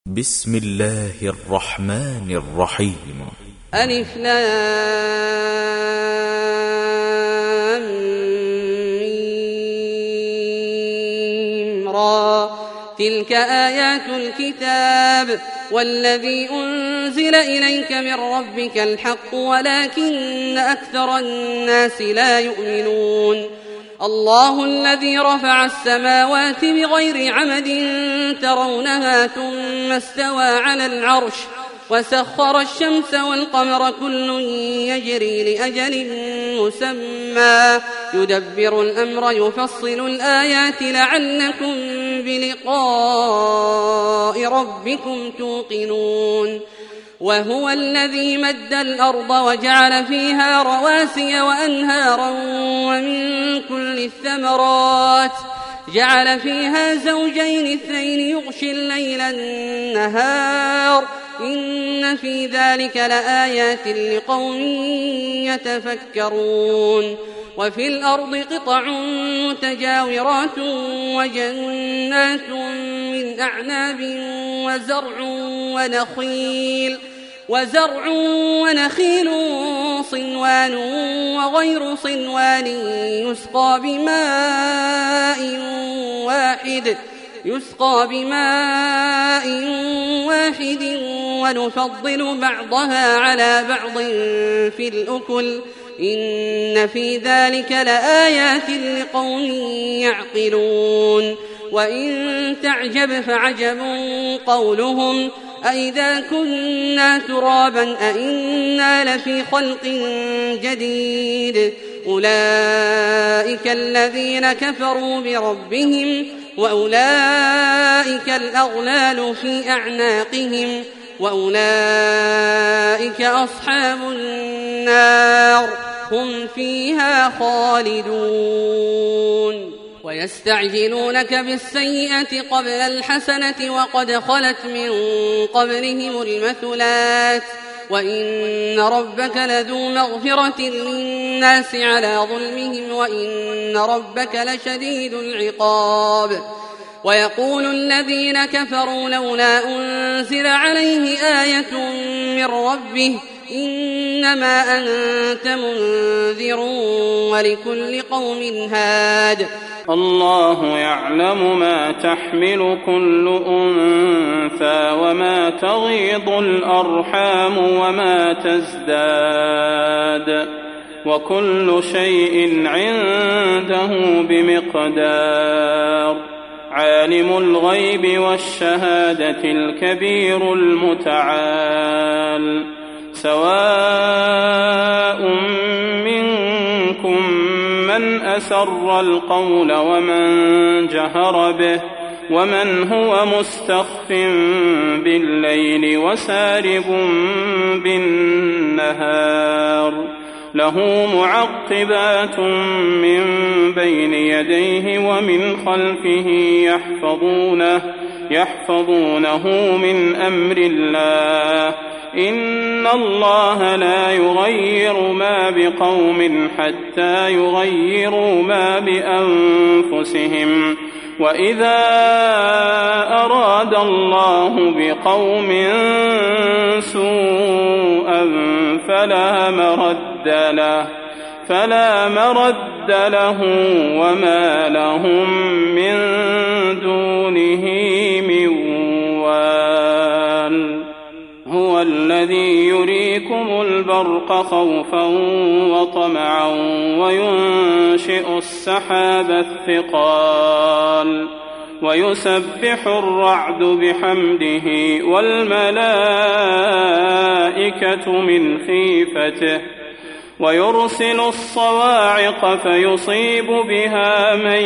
بسم الله الرحمن الرحيم. ألف لام ميم را تلك آيات الكتاب والذي أنزل إليك من ربك الحق ولكن أكثر الناس لا يؤمنون. الله الذي رفع السماوات بغير عمد ترونها ثم استوى على العرش وسخر الشمس والقمر كل يجري لأجل مسمى يدبر الأمر يفصل الآيات لعلكم بلقاء ربكم توقنون. وهو الذي مد الأرض وجعل فيها رواسي وأنهارا ومن كل الثمرات جعل فيها زوجين اثنين يغشي الليل النهار إن في ذلك لآيات لقوم يتفكرون. وفي الأرض قطع متجاورات وجنات من أعناب وزرع ونخيل صنوان وغير صنوان يسقى بماء واحد ونفضل بعضها على بعض في الأكل إن في ذلك لآيات لقوم يعقلون. وإن تعجب فعجب قولهم أئذا كنا ترابا أئنا لفي خلق جديد أولئك الذين كفروا بربهم وأولئك الأغلال في أعناقهم وأولئك أصحاب النار هم فيها خالدون. ويستعجلونك بالسيئة قبل الحسنة وقد خلت من قبلهم المثلات وإن ربك لذو مغفرة للناس على ظلمهم وإن ربك لشديد العقاب. ويقول الذين كفروا لولا أنزل عليه آية من ربه إنما أنت منذر ولكل قوم هاد. الله يعلم ما تحمل كل أنثى وما تغيض الأرحام وما تزداد وكل شيء عنده بمقدار. عالم الغيب والشهادة الكبير المتعال. سواء منكم من أسر القول ومن جهر به ومن هو مستخف بالليل وسارب بالنهار. له معقبات من بين يديه ومن خلفه يحفظونه من أمر الله. إن الله لا يغير ما بقوم حتى يغيروا ما بأنفسهم. وإذا أراد الله بقوم سوءا فلا مرد له وما لهم من دونه من وال. هو الذي يريكم البرق خوفا وطمعا وينشئ السحاب الثقال ويسبح الرعد بحمده والملائكة من خيفته ويرسل الصواعق فيصيب بها من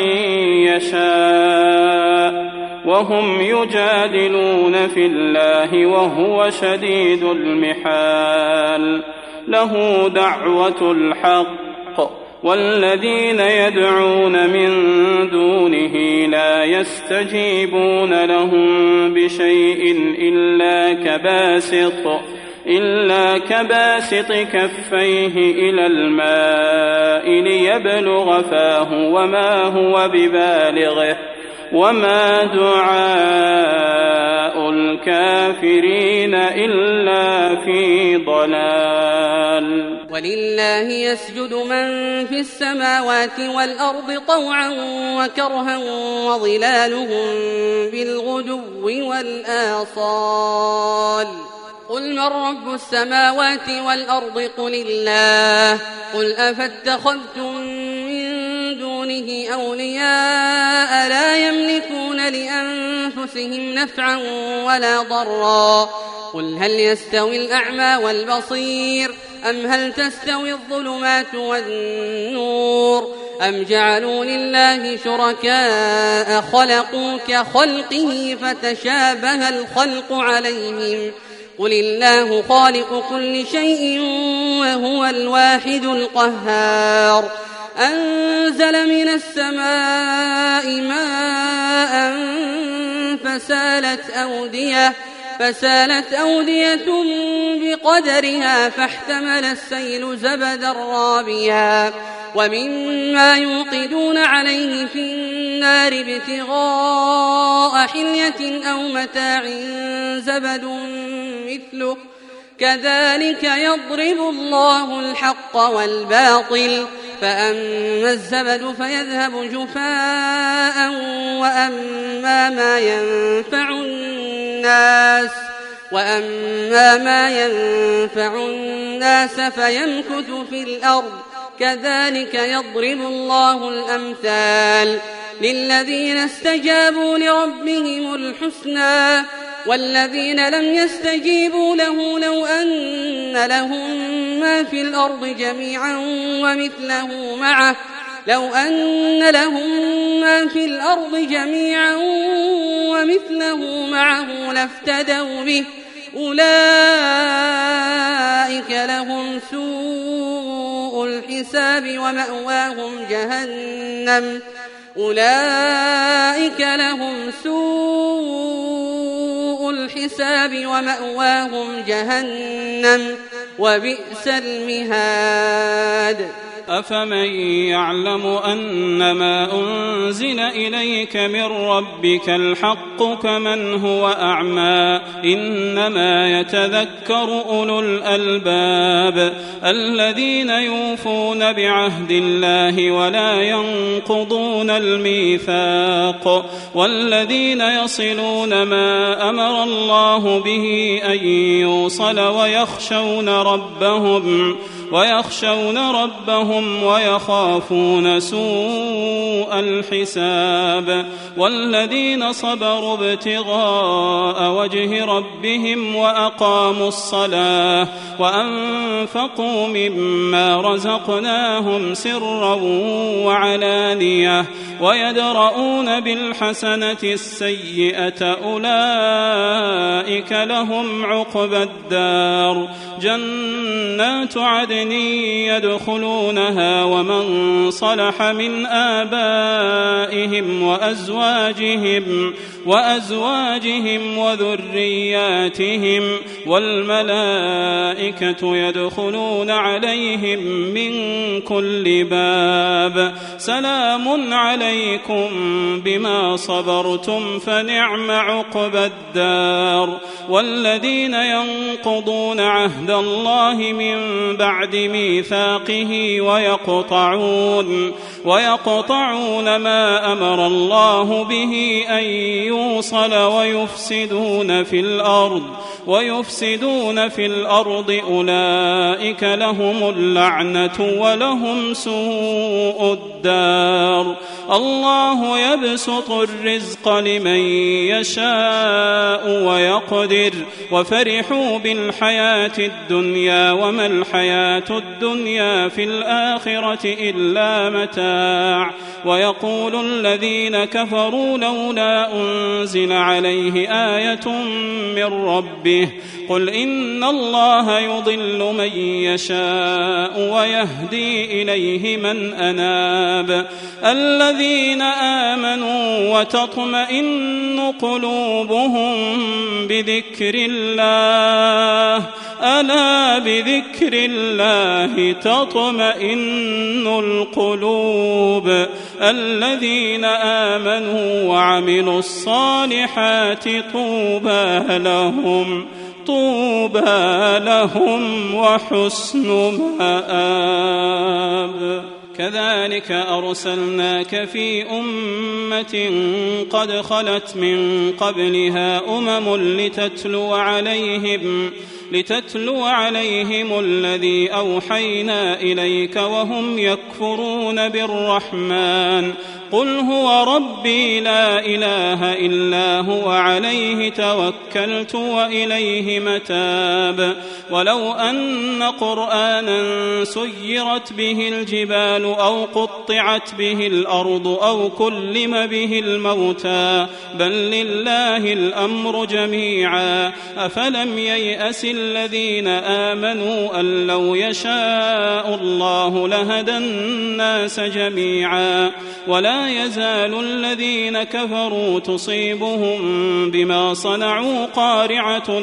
يشاء وهم يجادلون في الله وهو شديد المحال. له دعوة الحق والذين يدعون من دونه لا يستجيبون لهم بشيء إلا كباسط كفيه إلى الماء ليبلغ فاه وما هو ببالغه وما دعاء الكافرين الكافرين إلا في ضلال. ولله يسجد من في السماوات والأرض طوعا وكرها وظلالهم بالغدو والآصال. قل من رب السماوات والأرض قل الله. قل أفاتخذتم من دونه أولياء لا يملكون لأنفسهم نفعا ولا ضرا. قل هل يستوي الأعمى والبصير أم هل تستوي الظلمات والنور أم جعلوا لله شركاء خلقوا كخلقه فتشابه الخلق عليهم. قل الله خالق كل شيء وهو الواحد القهار. أنزل من السماء ماء فسالت أودية بقدرها فاحتمل السيل زبدا رابيا ومما يوقدون عليه في النار ابتغاء حلية أو متاع زبد مثله كذلك يضرب الله الحق والباطل. فأما الزبد فيذهب جفاء وأما ما ينفع الناس فيمكث في الأرض كذلك يضرب الله الأمثال. للذين استجابوا لربهم الحسنى والذين لم يستجيبوا له لو أن لهم ما في الأرض جميعا ومثله معه لافتدوا به أولئك لهم سوء الحساب ومأواهم جهنم وبئس المهاد. أفمن يعلم أنما أنزل إليك من ربك الحق كمن هو أعمى إنما يتذكر أولو الألباب الذين يوفون بعهد الله ولا ينقضون الميثاق والذين يصلون ما أمر الله به أن يوصل ويخشون ربهم ويخافون سوء الحساب والذين صبروا ابتغاء وجه ربهم وأقاموا الصلاة وأنفقوا مما رزقناهم سرا وعلانية ويدرؤون بالحسنة السيئة أولئك لهم عقبى الدار جنات عدن يدخلونها ومن صلح من آبائهم وأزواجهم وذرياتهم والملائكة يدخلون عليهم من كل باب سلام عليكم بما صبرتم فنعم عقبى الدار. والذين ينقضون عهد الله من بعد ميثاقه ويقطعون ما أمر الله به أن يوصل ويفسدون في الأرض أولئك لهم اللعنة ولهم سوء الدار. الله يبسط الرزق لمن يشاء ويقدر وفرحوا بالحياة الدنيا وما الحياة الدنيا في الآخرة إلا متاع. ويقول الذين كفروا لولا أنزل عليه آية من ربه قل إن الله يضل من يشاء ويهدي إليه من أناب. الذين آمنوا وتطمئن قلوبهم بذكر الله ألا بذكر الله تطمئن القلوب الذين آمنوا وعملوا الصالحات طوبى لهم وحسن مآب. كذلك أرسلناك في أمة قد خلت من قبلها لتتلو عليهم الذي أوحينا إليك وهم يكفرون بالرحمن قل هو ربي لا إله إلا هو عليه توكلت وإليه متاب. ولو أن قرآنا سيرت به الجبال أو قطعت به الأرض أو كلم به الموتى بل لله الأمر جميعا أفلم ييأس الذين آمنوا أن لو يشاء الله لهدى الناس جميعا ولا يزال الذين كفروا تصيبهم بما صنعوا قارعة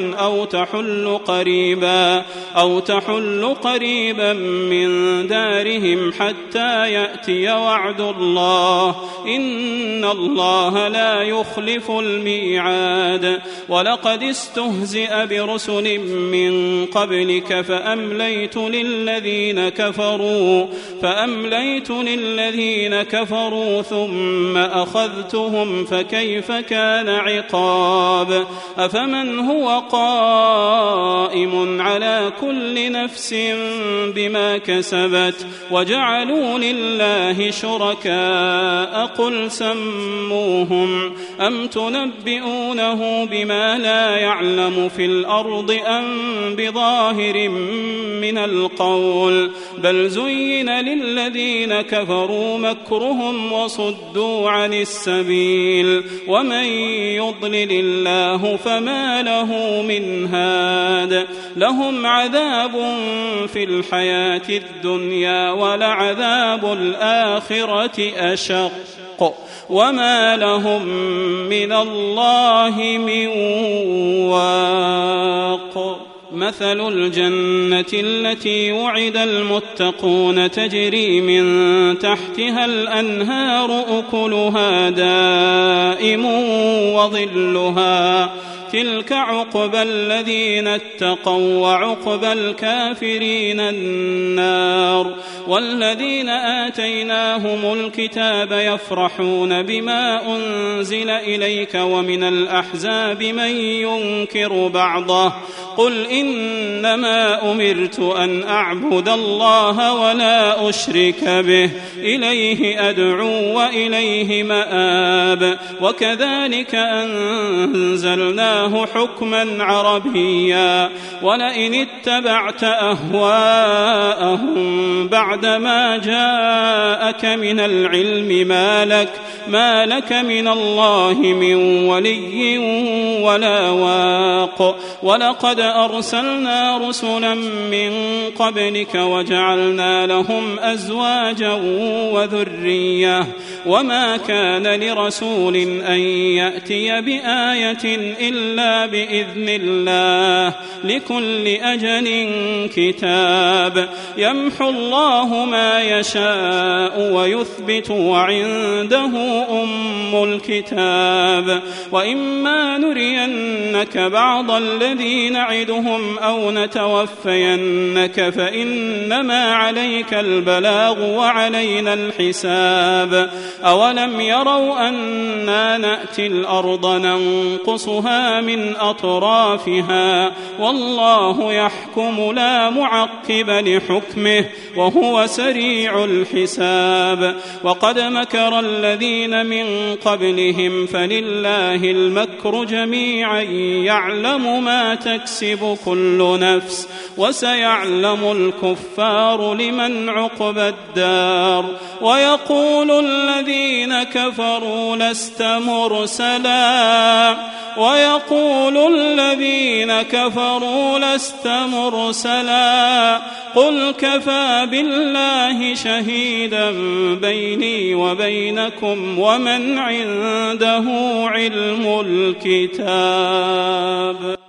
أو تحل قريبا من دارهم حتى يأتي وعد الله إن الله لا يخلف الميعاد. ولقد استهزئ برسل من قبلك فأمليت للذين كفروا ثم أخذتهم فكيف كان عقاب. أفمن هو قائم على كل نفس بما كسبت وجعلوا لله شركاء قل سموهم أم تنبئونه بما لا يعلم في الأرض أم بظاهر من القول بل زين للذين كفروا مكرهم وصدوا عن السبيل ومن يضلل الله فما له من هاد. لهم عذاب في الحياة الدنيا ولعذاب الآخرة أشق وما لهم من الله من واق. مثل الجنة التي وعد المتقون تجري من تحتها الأنهار أكلها دائم وظلها تلك عقبى الذين اتقوا وعقبى الكافرين النار. والذين آتيناهم الكتاب يفرحون بما أنزل إليك ومن الأحزاب من ينكر بعضه قل إنما أمرت أن أعبد الله ولا أشرك به إليه أدعو وإليه مآب. وكذلك أنزلناه حكما عربيا ولئن اتبعت أهواءهم بعدما جاءك من العلم ما لك من الله من ولي ولا واق. ولقد أرسلنا رسلا من قبلك وجعلنا لهم أزواجا وذرية وما كان لرسول أن يأتي بآية إلا بإذن الله لكل أجل كتاب. يمحو الله ما يشاء ويثبت وعنده أم الكتاب. وإما نرينك بعض الذي نعدهم أو نتوفينك فإنما عليك البلاغ وعلينا الحساب. أولم يروا أنا نأتي الأرض ننقصها من أطرافها والله يحكم لا معقب لحكمه وهو سريع الحساب. وقد مكر الذين من قبلهم فلله المكر جميعا يعلم ما تكسب كل نفس وسيعلم الكفار لمن عقبى الدار. ويقول الذين كفروا لست مرسلا قل كفى بالله شهيدا بيني وبينكم ومن عنده علم الكتاب.